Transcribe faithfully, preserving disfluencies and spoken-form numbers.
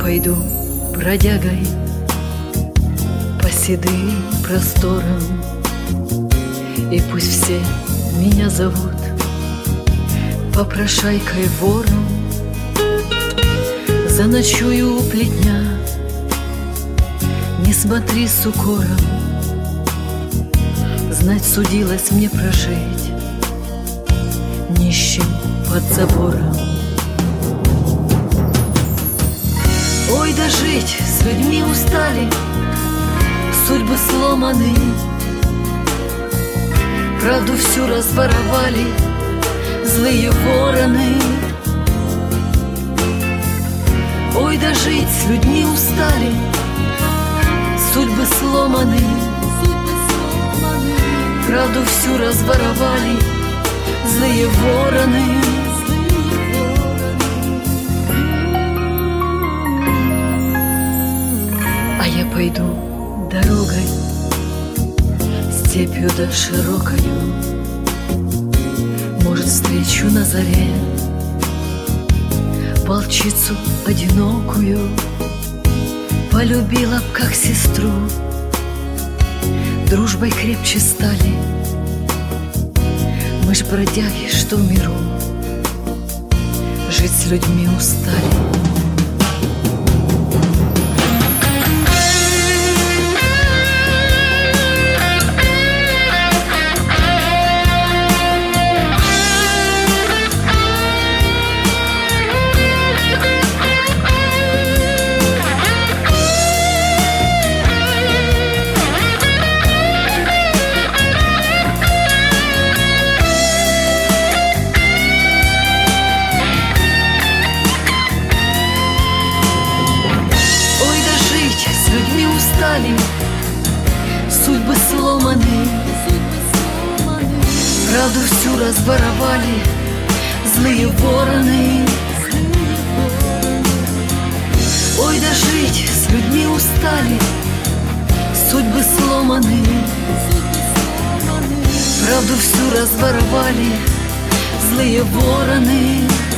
пойду бродягой по седым просторам, и пусть все меня зовут попрошайкой вором. Заночую у плетня, не смотри с укором, знать судилось мне прожить нищим под забором. Ой, да жить с людьми устали, судьбы сломаны, правду всю разворовали злые вороны. Ой, да жить с людьми устали, судьбы сломаны, правду всю разворовали злые вороны. А я пойду дорогой, степью да широкою, может, встречу на заре волчицу одинокую. Полюбила б как сестру, дружбой крепче стали. Мы ж бродяги, что в миру жить с людьми устали. Судьбы сломаны, правду всю разворовали злые вороны. Ой, да жить с людьми устали, судьбы сломаны, правду всю разворовали злые вороны.